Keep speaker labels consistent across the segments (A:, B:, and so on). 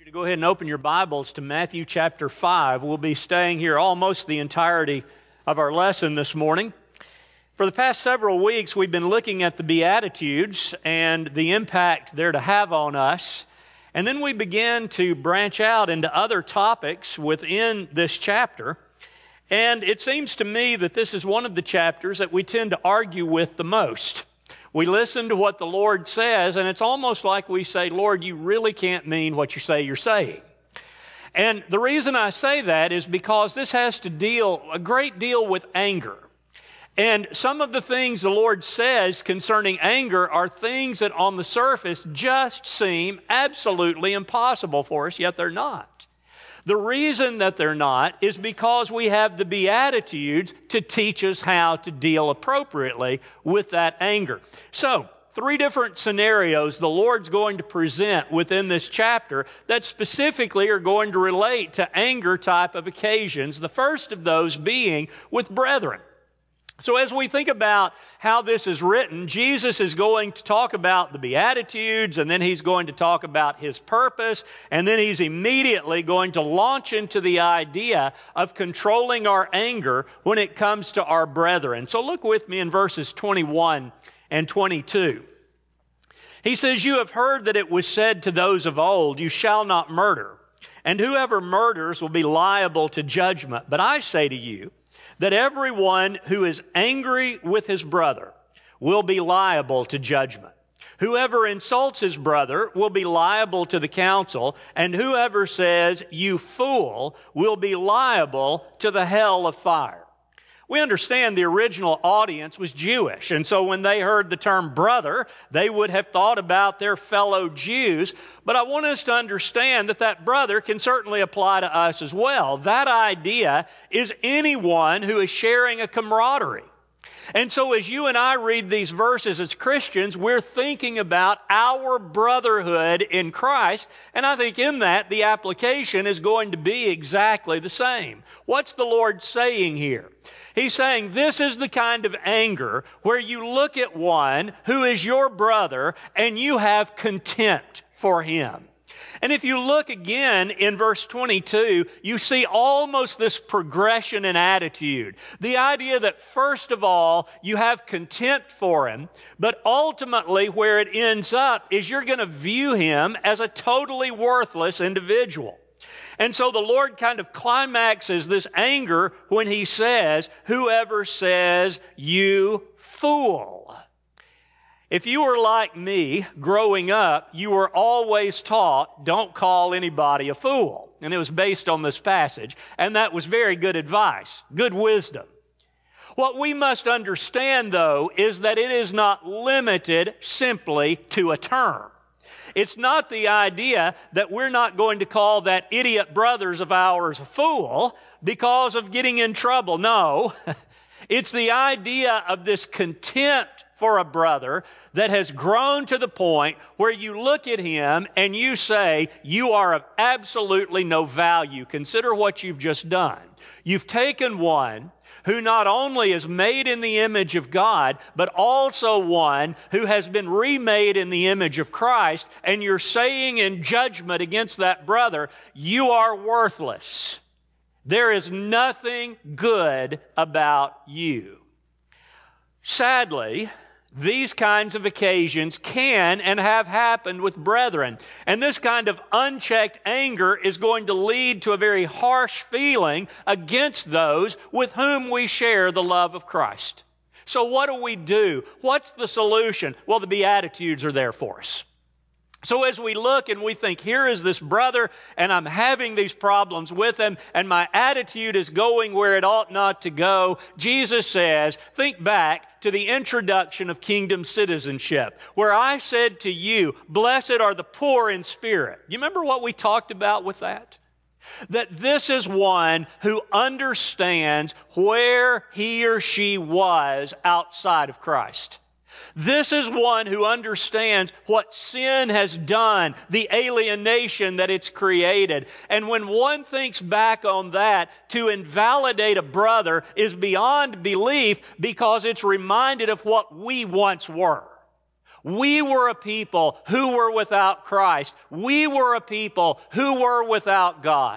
A: To go ahead and open your Bibles to Matthew chapter 5. We'll be staying here almost the entirety of our lesson this morning. For the past several weeks, we've been looking at the Beatitudes and the impact they're to have on us. And then we began to branch out into other topics within this chapter. And it seems to me that this is one of the chapters that we tend to argue with the most. We listen to what the Lord says, and it's almost like we say, Lord, you really can't mean what you say you're saying. And the reason I say that is because this has to deal a great deal with anger. And some of the things the Lord says concerning anger are things that on the surface just seem absolutely impossible for us, yet they're not. The reason that they're not is because we have the Beatitudes to teach us how to deal appropriately with that anger. So, 3 different scenarios the Lord's going to present within this chapter that specifically are going to relate to anger type of occasions, the first of those being with brethren. So as we think about how this is written, Jesus is going to talk about the Beatitudes, and then he's going to talk about his purpose, and then he's immediately going to launch into the idea of controlling our anger when it comes to our brethren. So look with me in verses 21 and 22. He says, "You have heard that it was said to those of old, 'You shall not murder, and whoever murders will be liable to judgment. But I say to you, that everyone who is angry with his brother will be liable to judgment. Whoever insults his brother will be liable to the council, and whoever says, 'You fool,' will be liable to the hell of fire." We understand the original audience was Jewish, and so when they heard the term brother, they would have thought about their fellow Jews. But I want us to understand that that brother can certainly apply to us as well. That idea is anyone who is sharing a camaraderie. And so as you and I read these verses as Christians, we're thinking about our brotherhood in Christ. And I think in that, the application is going to be exactly the same. What's the Lord saying here? He's saying this is the kind of anger where you look at one who is your brother and you have contempt for him. And if you look again in verse 22, you see almost this progression in attitude. The idea that first of all, you have contempt for him, but ultimately where it ends up is you're going to view him as a totally worthless individual. And so the Lord kind of climaxes this anger when he says, "Whoever says, 'You fool.'" If you were like me growing up, you were always taught, don't call anybody a fool. And it was based on this passage. And that was very good advice, good wisdom. What we must understand, though, is that it is not limited simply to a term. It's not the idea that we're not going to call that idiot brothers of ours a fool because of getting in trouble. No, it's the idea of this contempt for a brother that has grown to the point where you look at him and you say, you are of absolutely no value. Consider what you've just done. You've taken one who not only is made in the image of God, but also one who has been remade in the image of Christ, and you're saying in judgment against that brother, you are worthless. There is nothing good about you. Sadly, these kinds of occasions can and have happened with brethren. And this kind of unchecked anger is going to lead to a very harsh feeling against those with whom we share the love of Christ. So what do we do? What's the solution? Well, the Beatitudes are there for us. So as we look and we think, here is this brother, and I'm having these problems with him, and my attitude is going where it ought not to go, Jesus says, think back to the introduction of kingdom citizenship, where I said to you, blessed are the poor in spirit. You remember what we talked about with that? That this is one who understands where he or she was outside of Christ. This is one who understands what sin has done, the alienation that it's created. And when one thinks back on that, to invalidate a brother is beyond belief because it's reminded of what we once were. We were a people who were without Christ. We were a people who were without God.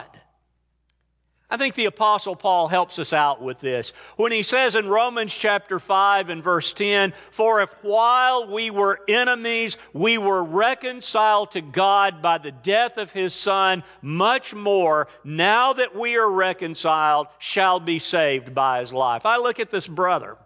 A: I think the Apostle Paul helps us out with this when he says in Romans chapter 5 and verse 10, "For if while we were enemies, we were reconciled to God by the death of His Son, much more, now that we are reconciled, shall be saved by His life." I look at this brother,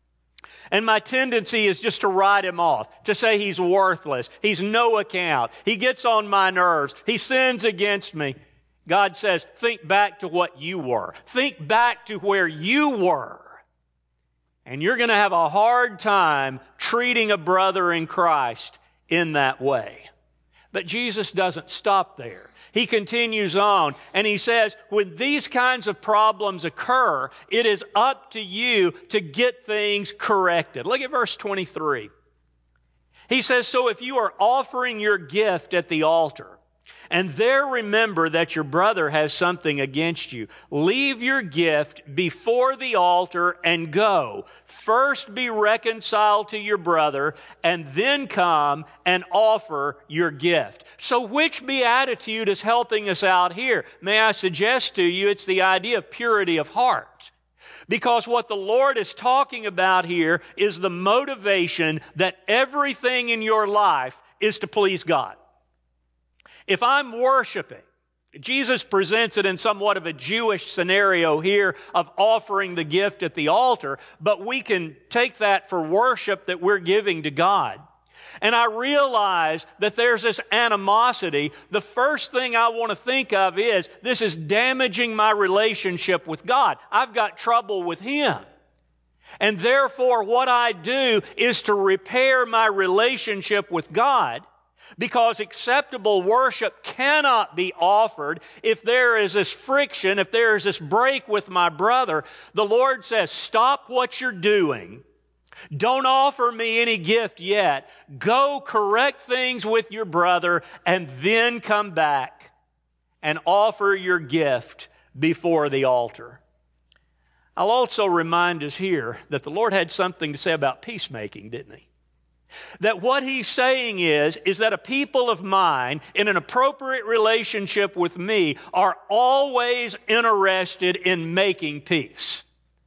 A: and my tendency is just to write him off, to say he's worthless, he's no account, he gets on my nerves, he sins against me. God says, think back to what you were. Think back to where you were. And you're going to have a hard time treating a brother in Christ in that way. But Jesus doesn't stop there. He continues on and he says, when these kinds of problems occur, it is up to you to get things corrected. Look at verse 23. He says, "So if you are offering your gift at the altar, and there remember that your brother has something against you, leave your gift before the altar and go. First be reconciled to your brother, and then come and offer your gift." So which beatitude is helping us out here? May I suggest to you, it's the idea of purity of heart. Because what the Lord is talking about here is the motivation that everything in your life is to please God. If I'm worshiping, Jesus presents it in somewhat of a Jewish scenario here of offering the gift at the altar, but we can take that for worship that we're giving to God. And I realize that there's this animosity. The first thing I want to think of is, this is damaging my relationship with God. I've got trouble with Him. And therefore, what I do is to repair my relationship with God, because acceptable worship cannot be offered if there is this friction, if there is this break with my brother. The Lord says, stop what you're doing. Don't offer me any gift yet. Go correct things with your brother and then come back and offer your gift before the altar. I'll also remind us here that the Lord had something to say about peacemaking, didn't He? That what He's saying is that a people of mine in an appropriate relationship with me are always interested in making peace.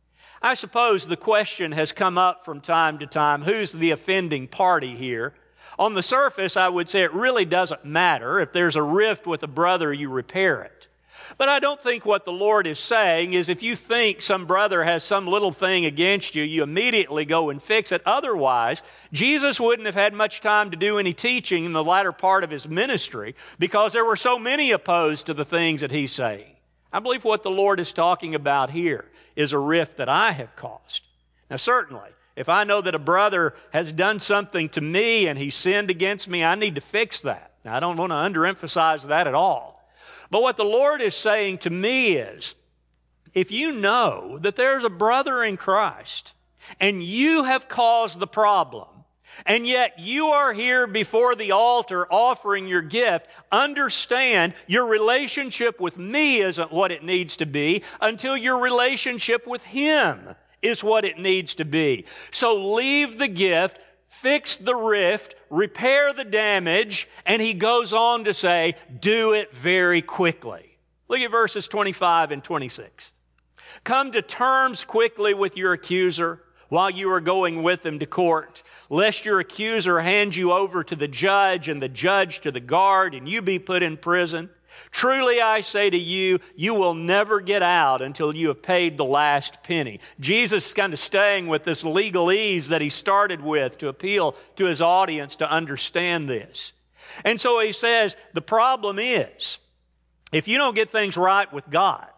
A: I suppose the question has come up from time to time, who's the offending party here? On the surface, I would say it really doesn't matter. If there's a rift with a brother, you repair it. But I don't think what the Lord is saying is if you think some brother has some little thing against you, you immediately go and fix it. Otherwise, Jesus wouldn't have had much time to do any teaching in the latter part of His ministry because there were so many opposed to the things that He's saying. I believe what the Lord is talking about here is a rift that I have caused. Now certainly, if I know that a brother has done something to me and he sinned against me, I need to fix that. Now, I don't want to underemphasize that at all. But what the Lord is saying to me is, if you know that there's a brother in Christ and you have caused the problem, and yet you are here before the altar offering your gift, understand your relationship with me isn't what it needs to be until your relationship with Him is what it needs to be. So leave the gift, fix the rift, repair the damage, and he goes on to say, do it very quickly. Look at verses 25 and 26. Come to terms quickly with your accuser while you are going with him to court, lest your accuser hand you over to the judge and the judge to the guard and you be put in prison. Truly I say to you, you will never get out until you have paid the last penny. Jesus is kind of staying with this legalese that he started with to appeal to his audience to understand this. And so he says, the problem is, if you don't get things right with God,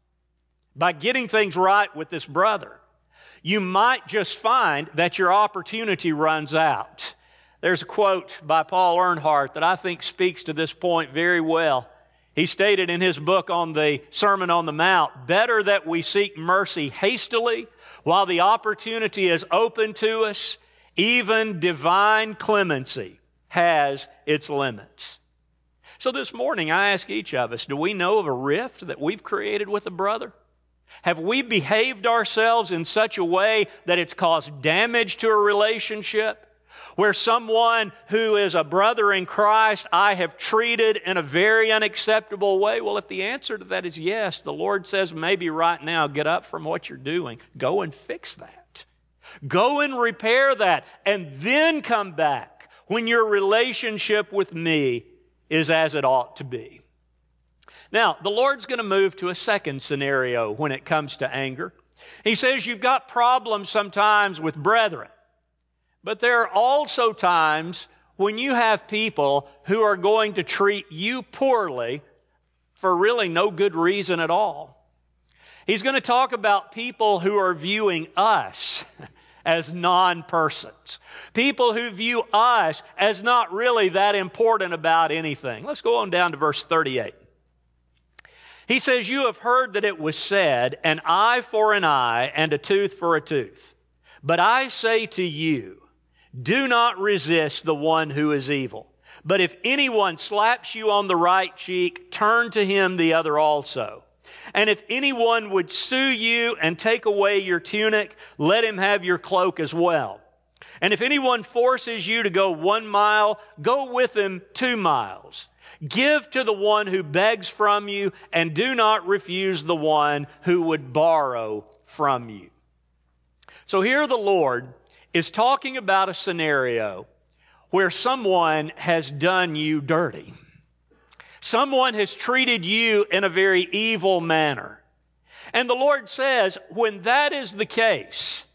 A: by getting things right with this brother, you might just find that your opportunity runs out. There's a quote by Paul Earnhardt that I think speaks to this point very well. He stated in his book on the Sermon on the Mount, better that we seek mercy hastily while the opportunity is open to us. Even divine clemency has its limits. So this morning I ask each of us, do we know of a rift that we've created with a brother? Have we behaved ourselves in such a way that it's caused damage to a relationship? where someone who is a brother in Christ I have treated in a very unacceptable way? Well, if the answer to that is yes, the Lord says maybe right now, get up from what you're doing. Go and fix that. Go and repair that, and then come back when your relationship with me is as it ought to be. Now, the Lord's going to move to a second scenario when it comes to anger. He says you've got problems sometimes with brethren, but there are also times when you have people who are going to treat you poorly for really no good reason at all. He's going to talk about people who are viewing us as non-persons. People who view us as not really that important about anything. Let's go on down to verse 38. He says, you have heard that it was said, an eye for an eye and a tooth for a tooth. But I say to you, do not resist the one who is evil. But if anyone slaps you on the right cheek, turn to him the other also. And if anyone would sue you and take away your tunic, let him have your cloak as well. And if anyone forces you to go 1 mile, go with him 2 miles. Give to the one who begs from you, and do not refuse the one who would borrow from you. So here the Lord is talking about a scenario where someone has done you dirty. Someone has treated you in a very evil manner. And the Lord says, when that is the case,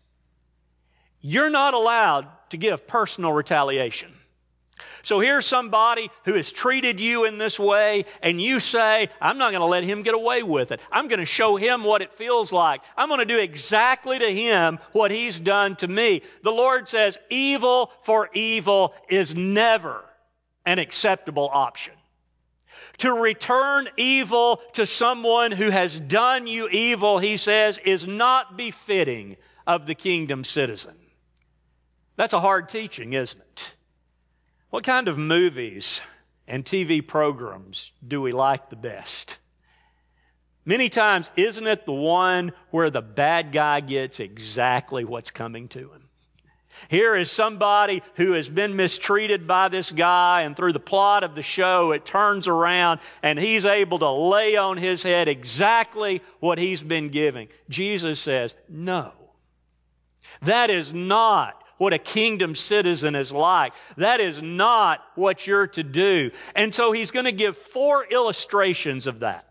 A: you're not allowed to give personal retaliation. So here's somebody who has treated you in this way, and you say, I'm not going to let him get away with it. I'm going to show him what it feels like. I'm going to do exactly to him what he's done to me. The Lord says, evil for evil is never an acceptable option. To return evil to someone who has done you evil, he says, is not befitting of the kingdom citizen. That's a hard teaching, isn't it? What kind of movies and TV programs do we like the best? Many times, isn't it the one where the bad guy gets exactly what's coming to him? Here is somebody who has been mistreated by this guy, and through the plot of the show, it turns around and he's able to lay on his head exactly what he's been giving. Jesus says, no. That is not what a kingdom citizen is like. That is not what you're to do. And so he's going to give 4 illustrations of that.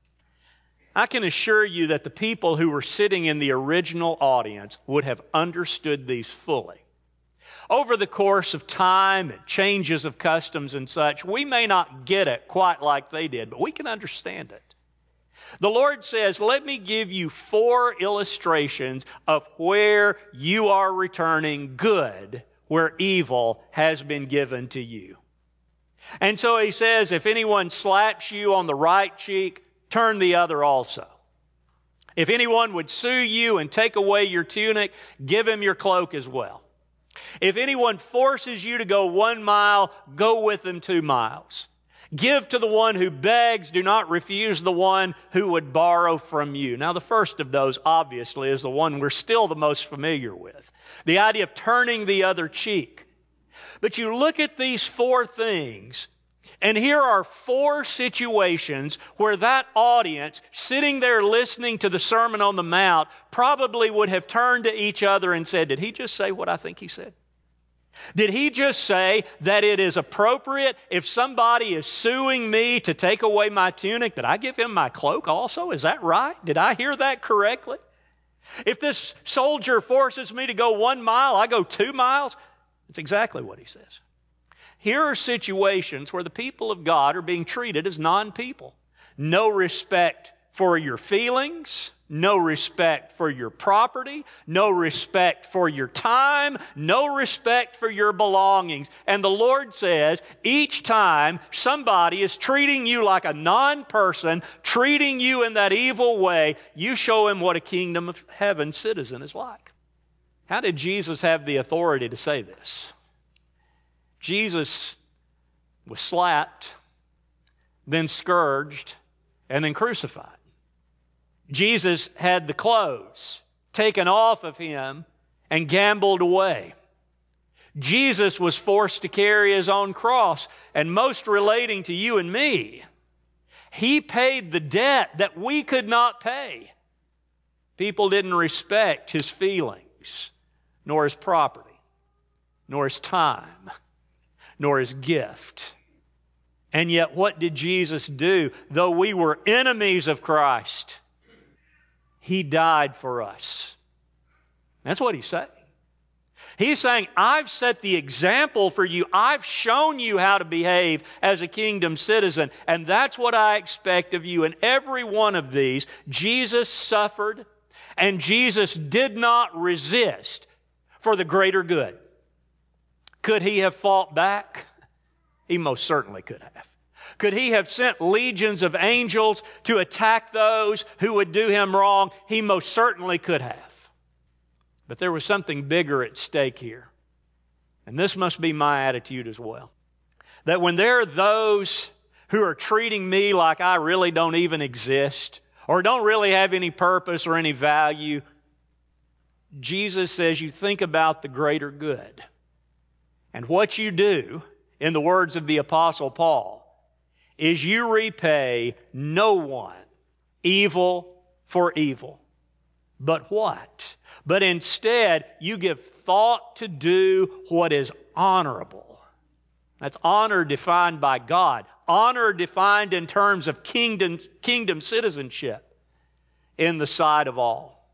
A: I can assure you that the people who were sitting in the original audience would have understood these fully. Over the course of time and changes of customs and such, we may not get it quite like they did, but we can understand it. The Lord says, let me give you 4 illustrations of where you are returning good, where evil has been given to you. And so he says, if anyone slaps you on the right cheek, turn the other also. If anyone would sue you and take away your tunic, give him your cloak as well. If anyone forces you to go 1 mile, go with him 2 miles. Give to the one who begs, do not refuse the one who would borrow from you. Now, the first of those, obviously, is the one we're still the most familiar with. The idea of turning the other cheek. But you look at these 4 things, and here are 4 situations where that audience, sitting there listening to the Sermon on the Mount, probably would have turned to each other and said, did he just say what I think he said? Did he just say that it is appropriate if somebody is suing me to take away my tunic, that I give him my cloak also? Is that right? Did I hear that correctly? If this soldier forces me to go 1 mile, I go 2 miles? That's exactly what he says. Here are situations where the people of God are being treated as non-people. No respect for your feelings, no respect for your property, no respect for your time, no respect for your belongings. And the Lord says, each time somebody is treating you like a non-person, treating you in that evil way, you show him what a kingdom of heaven citizen is like. How did Jesus have the authority to say this? Jesus was slapped, then scourged, and then crucified. Jesus had the clothes taken off of him and gambled away. Jesus was forced to carry his own cross, and most relating to you and me, he paid the debt that we could not pay. People didn't respect his feelings, nor his property, nor his time, nor his gift. And yet, what did Jesus do? Though we were enemies of Christ, he died for us. That's what he's saying. He's saying, I've set the example for you. I've shown you how to behave as a kingdom citizen, and that's what I expect of you. In every one of these, Jesus suffered, and Jesus did not resist for the greater good. Could he have fought back? He most certainly could have. Could he have sent legions of angels to attack those who would do him wrong? He most certainly could have. But there was something bigger at stake here. And this must be my attitude as well. That when there are those who are treating me like I really don't even exist, or don't really have any purpose or any value, Jesus says you think about the greater good. And what you do, in the words of the Apostle Paul, is you repay no one evil for evil. But what? But instead, you give thought to do what is honorable. That's honor defined by God. Honor defined in terms of kingdom citizenship in the sight of all.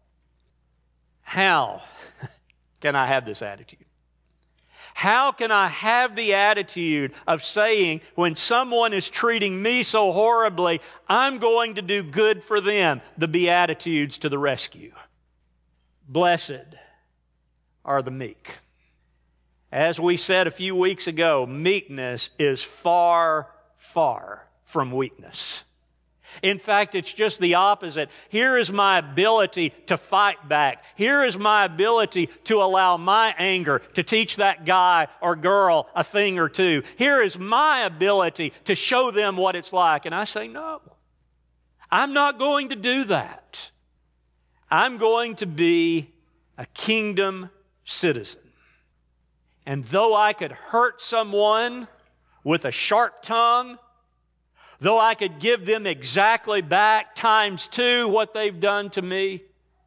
A: How can I have this attitude? How can I have the attitude of saying, when someone is treating me so horribly, I'm going to do good for them? The Beatitudes to the rescue. Blessed are the meek. As we said a few weeks ago, meekness is far, far from weakness. In fact, it's just the opposite. Here is my ability to fight back. Here is my ability to allow my anger to teach that guy or girl a thing or two. Here is my ability to show them what it's like. And I say, no, I'm not going to do that. I'm going to be a kingdom citizen. And though I could hurt someone with a sharp tongue, though I could give them exactly back times 2 what they've done to me,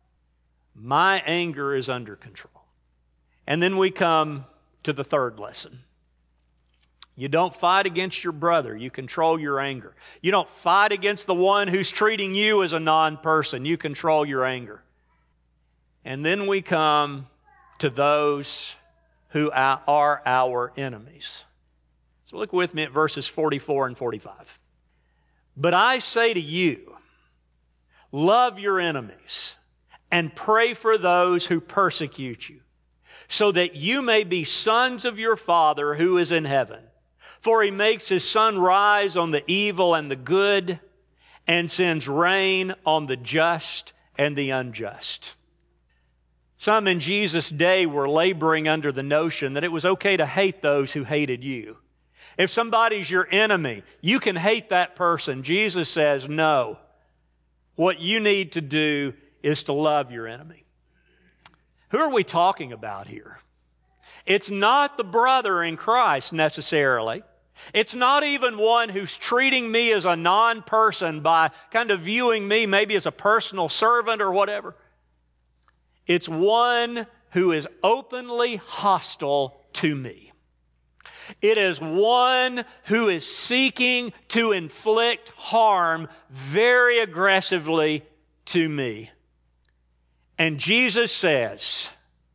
A: my anger is under control. And then we come to the third lesson. You don't fight against your brother. You control your anger. You don't fight against the one who's treating you as a non-person. You control your anger. And then we come to those who are our enemies. So look with me at verses 44 and 45. But I say to you, love your enemies and pray for those who persecute you, so that you may be sons of your Father who is in heaven. For he makes his sun rise on the evil and the good, and sends rain on the just and the unjust. Some in Jesus' day were laboring under the notion that it was okay to hate those who hated you. If somebody's your enemy, you can hate that person. Jesus says, no. What you need to do is to love your enemy. Who are we talking about here? It's not the brother in Christ necessarily. It's not even one who's treating me as a non-person by kind of viewing me maybe as a personal servant or whatever. It's one who is openly hostile to me. It is one who is seeking to inflict harm very aggressively to me. And Jesus says,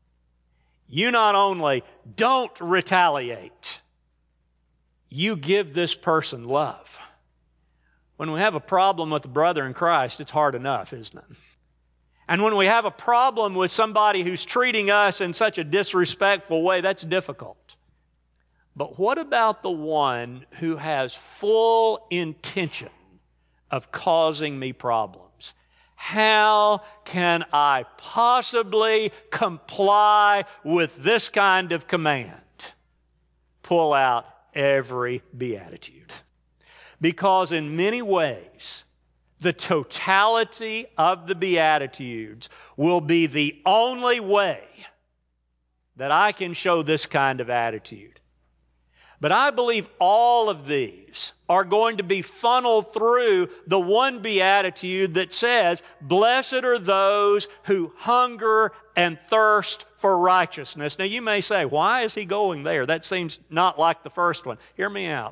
A: you not only don't retaliate, you give this person love. When we have a problem with a brother in Christ, it's hard enough, isn't it? And when we have a problem with somebody who's treating us in such a disrespectful way, that's difficult. But what about the one who has full intention of causing me problems? How can I possibly comply with this kind of command? Pull out every beatitude. Because in many ways, the totality of the Beatitudes will be the only way that I can show this kind of attitude. But I believe all of these are going to be funneled through the one beatitude that says, "Blessed are those who hunger and thirst for righteousness." Now you may say, why is he going there? That seems not like the first one. Hear me out.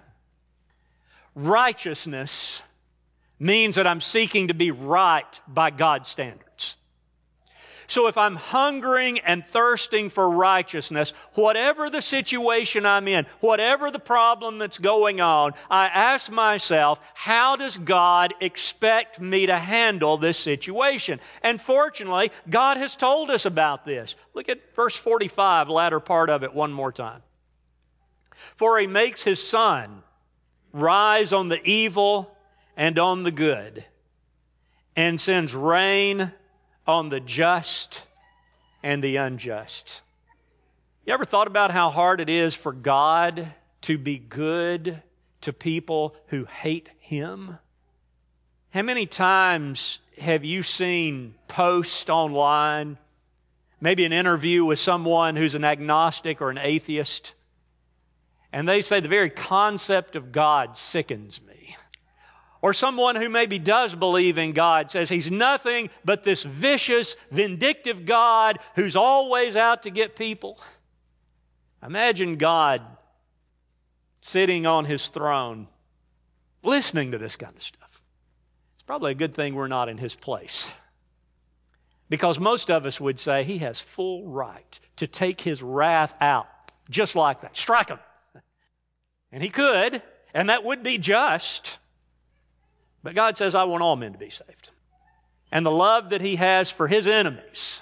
A: Righteousness means that I'm seeking to be right by God's standards. So if I'm hungering and thirsting for righteousness, whatever the situation I'm in, whatever the problem that's going on, I ask myself, how does God expect me to handle this situation? And fortunately, God has told us about this. Look at verse 45, latter part of it one more time. "For he makes his sun rise on the evil and on the good, and sends rain on the just and the unjust." You ever thought about how hard it is for God to be good to people who hate Him? How many times have you seen posts online, maybe an interview with someone who's an agnostic or an atheist, and they say the very concept of God sickens me? Or someone who maybe does believe in God says He's nothing but this vicious, vindictive God who's always out to get people. Imagine God sitting on His throne, listening to this kind of stuff. It's probably a good thing we're not in His place. Because most of us would say He has full right to take His wrath out just like that. Strike Him. And He could, and that would be just. But God says, I want all men to be saved. And the love that He has for His enemies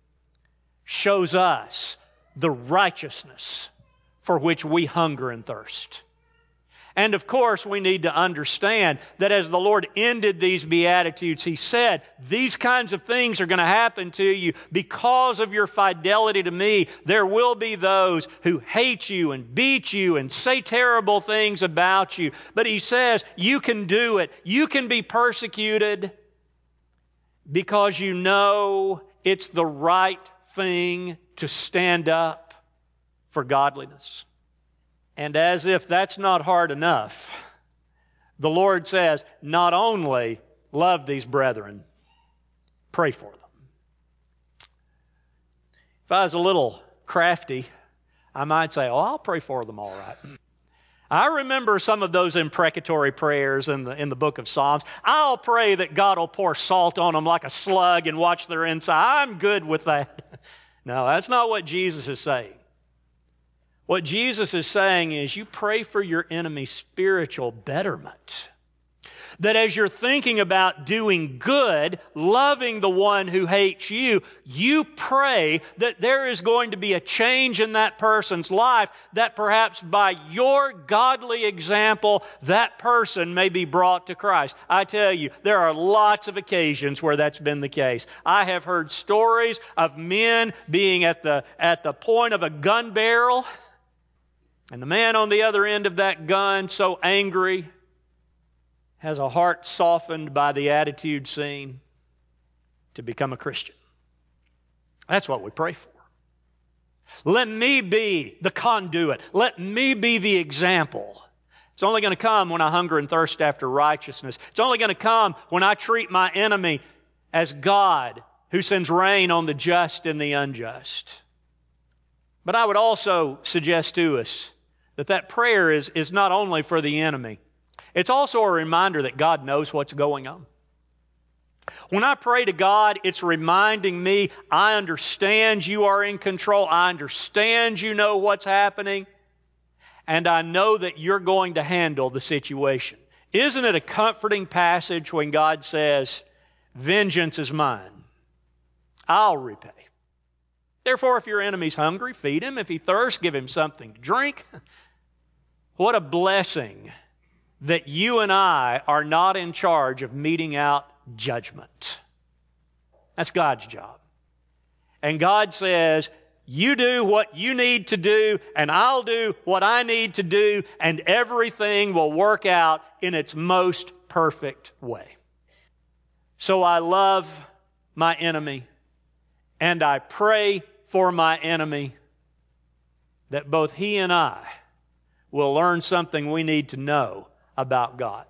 A: shows us the righteousness for which we hunger and thirst. And of course, we need to understand that as the Lord ended these Beatitudes, He said, these kinds of things are going to happen to you because of your fidelity to me. There will be those who hate you and beat you and say terrible things about you. But He says, you can do it. You can be persecuted because you know it's the right thing to stand up for godliness. And as if that's not hard enough, the Lord says, not only love these brethren, pray for them. If I was a little crafty, I might say, I'll pray for them all right. I remember some of those imprecatory prayers in the book of Psalms. I'll pray that God will pour salt on them like a slug and watch their inside. I'm good with that. No, that's not what Jesus is saying. What Jesus is saying is you pray for your enemy's spiritual betterment. That as you're thinking about doing good, loving the one who hates you, you pray that there is going to be a change in that person's life, that perhaps by your godly example, that person may be brought to Christ. I tell you, there are lots of occasions where that's been the case. I have heard stories of men being at the point of a gun barrel, and the man on the other end of that gun, so angry, has a heart softened by the attitude seen to become a Christian. That's what we pray for. Let me be the conduit. Let me be the example. It's only going to come when I hunger and thirst after righteousness. It's only going to come when I treat my enemy as God who sends rain on the just and the unjust. But I would also suggest to us that prayer is not only for the enemy. It's also a reminder that God knows what's going on. When I pray to God, it's reminding me, I understand you are in control. I understand you know what's happening. And I know that you're going to handle the situation. Isn't it a comforting passage when God says, vengeance is mine. I'll repay. Therefore, if your enemy's hungry, feed him. If he thirsts, give him something to drink. What a blessing that you and I are not in charge of meting out judgment. That's God's job. And God says, you do what you need to do, and I'll do what I need to do, and everything will work out in its most perfect way. So I love my enemy, and I pray for my enemy, that both he and I will learn something we need to know about God.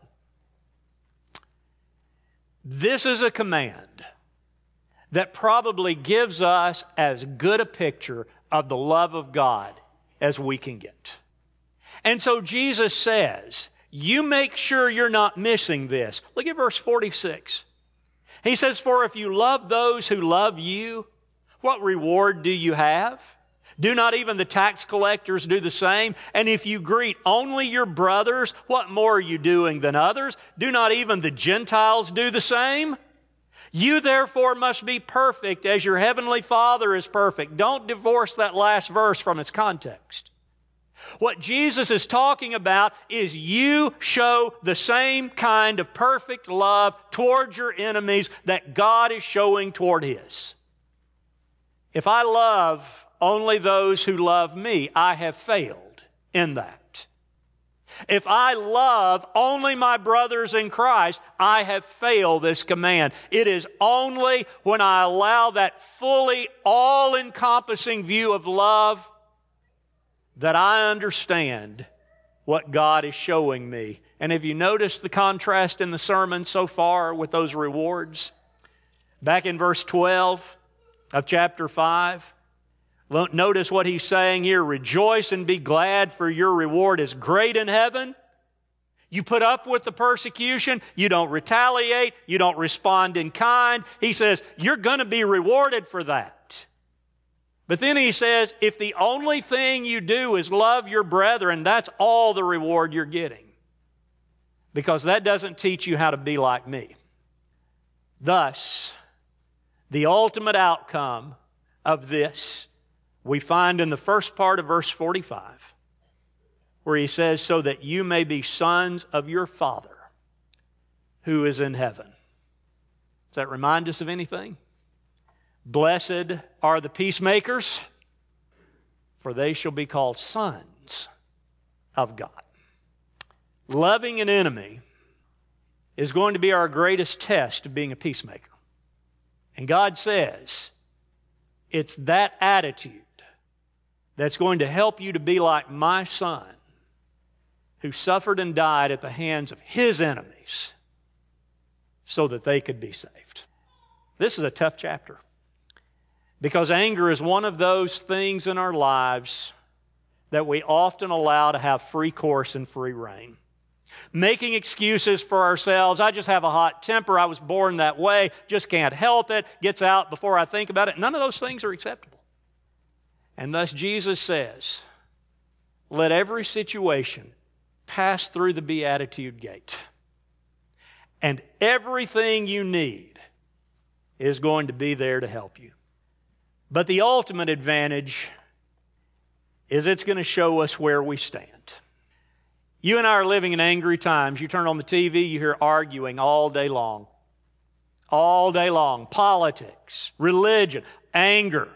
A: This is a command that probably gives us as good a picture of the love of God as we can get. And so Jesus says, you make sure you're not missing this. Look at verse 46. He says, for if you love those who love you, what reward do you have? Do not even the tax collectors do the same? And if you greet only your brothers, what more are you doing than others? Do not even the Gentiles do the same? You therefore must be perfect as your heavenly Father is perfect. Don't divorce that last verse from its context. What Jesus is talking about is you show the same kind of perfect love towards your enemies that God is showing toward His. If I love only those who love me, I have failed in that. If I love only my brothers in Christ, I have failed this command. It is only when I allow that fully all-encompassing view of love that I understand what God is showing me. And have you noticed the contrast in the sermon so far with those rewards? Back in verse 12 of chapter 5, notice what he's saying here. Rejoice and be glad, for your reward is great in heaven. You put up with the persecution. You don't retaliate. You don't respond in kind. He says, you're going to be rewarded for that. But then he says, if the only thing you do is love your brethren, that's all the reward you're getting. Because that doesn't teach you how to be like me. Thus, the ultimate outcome of this we find in the first part of verse 45, where he says, so that you may be sons of your Father who is in heaven. Does that remind us of anything? Blessed are the peacemakers, for they shall be called sons of God. Loving an enemy is going to be our greatest test of being a peacemaker. And God says, it's that attitude that's going to help you to be like my son, who suffered and died at the hands of his enemies so that they could be saved. This is a tough chapter, because anger is one of those things in our lives that we often allow to have free course and free reign. Making excuses for ourselves. I just have a hot temper. I was born that way. Just can't help it. Gets out before I think about it. None of those things are acceptable. And thus Jesus says, let every situation pass through the Beatitude gate. And everything you need is going to be there to help you. But the ultimate advantage is it's going to show us where we stand. You and I are living in angry times. You turn on the TV, you hear arguing all day long. All day long. Politics, religion, anger.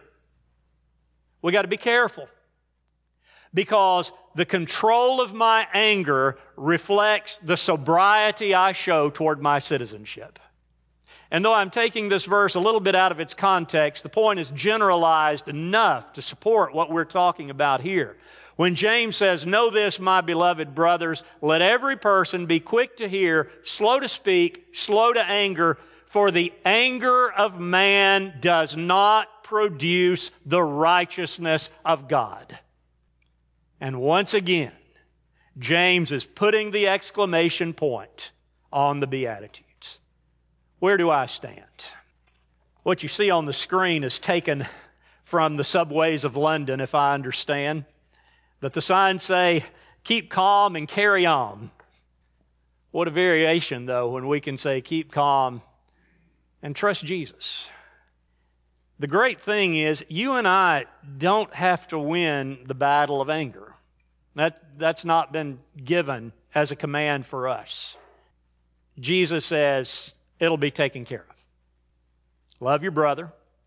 A: We got to be careful, because the control of my anger reflects the sobriety I show toward my citizenship. And though I'm taking this verse a little bit out of its context, the point is generalized enough to support what we're talking about here. When James says, know this, my beloved brothers, let every person be quick to hear, slow to speak, slow to anger, for the anger of man does not produce the righteousness of God. And once again, James is putting the exclamation point on the Beatitudes. Where do I stand? What you see on the screen is taken from the subways of London, if I understand. But the signs say, keep calm and carry on. What a variation, though, when we can say, keep calm and trust Jesus. The great thing is, you and I don't have to win the battle of anger. That's not been given as a command for us. Jesus says, it'll be taken care of. Love your brother.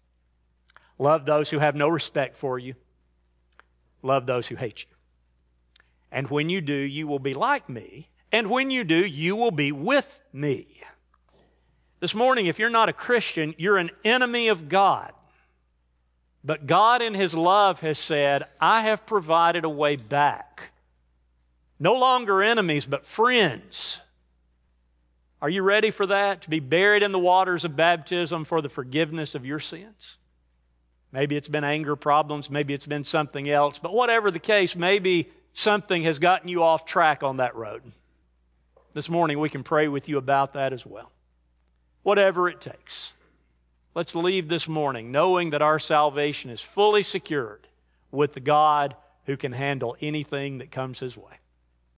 A: Love those who have no respect for you. Love those who hate you. And when you do, you will be like me. And when you do, you will be with me. This morning, if you're not a Christian, you're an enemy of God, But God in His love has said, I have provided a way back. No longer enemies, but friends. Are you ready for that? To be buried in the waters of baptism for the forgiveness of your sins? Maybe it's been anger problems, maybe it's been something else, but whatever the case, maybe something has gotten you off track on that road. This morning we can pray with you about that as well. Whatever it takes. Let's leave this morning knowing that our salvation is fully secured with the God who can handle anything that comes His way.